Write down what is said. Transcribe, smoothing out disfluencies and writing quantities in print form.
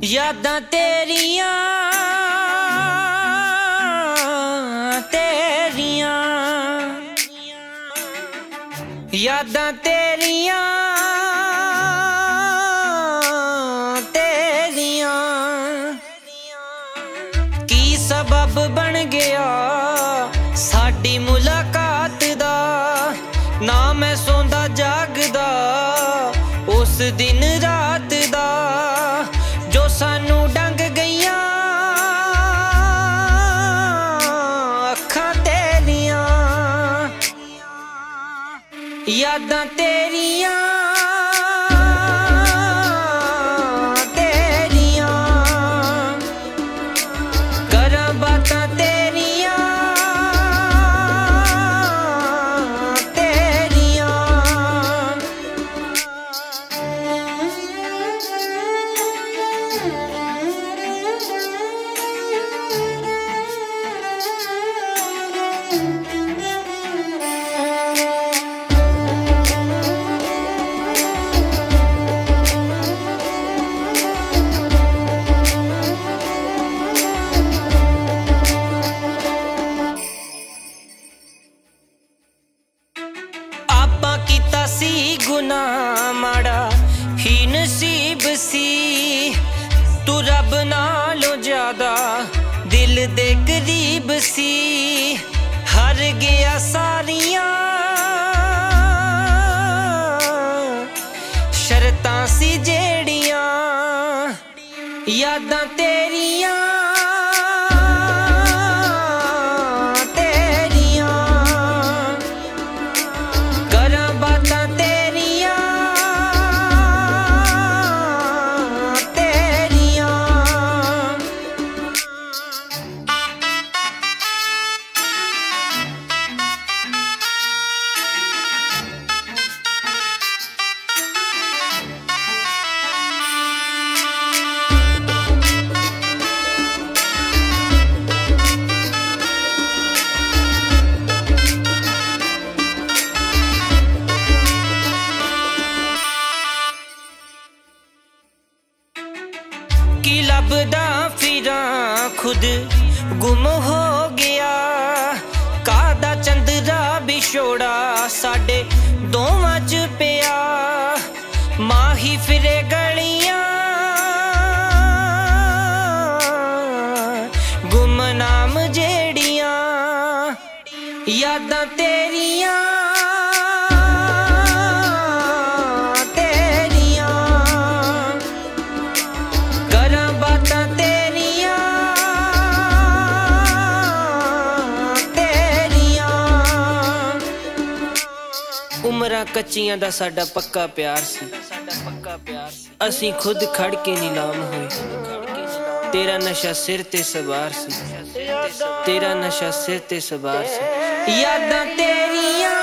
यादां तेरियां तेरियां यादां तेरियां तेरियां की सबब बन गया साडी मुलाकात दा। ना मैं सोंदा जागदा उस दिन रात दा जो सानू डंग गईयां अखां तेरियां। यादां तेरियां तेरियां करां बातां तेरियां तेरियां। गुनाह माड़ा ही नसीब सी तू रब नालों ज्यादा दिल दे करीब सी। हर गया सारियां शर्तां सी जेड़ियां। यादां तेरियां की लभदा फिरां खुद गुम हो गया। कादा चंदरा बिछोड़ा साडे दोवां च पिया। माही फिरे गलियां गुमनाम जेड़ियां। यादां तेरियां उमरां कच्चियां दा साडा पक्का प्यार सी। असीं खुद खड़ के नीलाम होए। तेरा नशा सिर ते सवार सी तेरा नशा सिर ते सवार सी। यादां तेरियां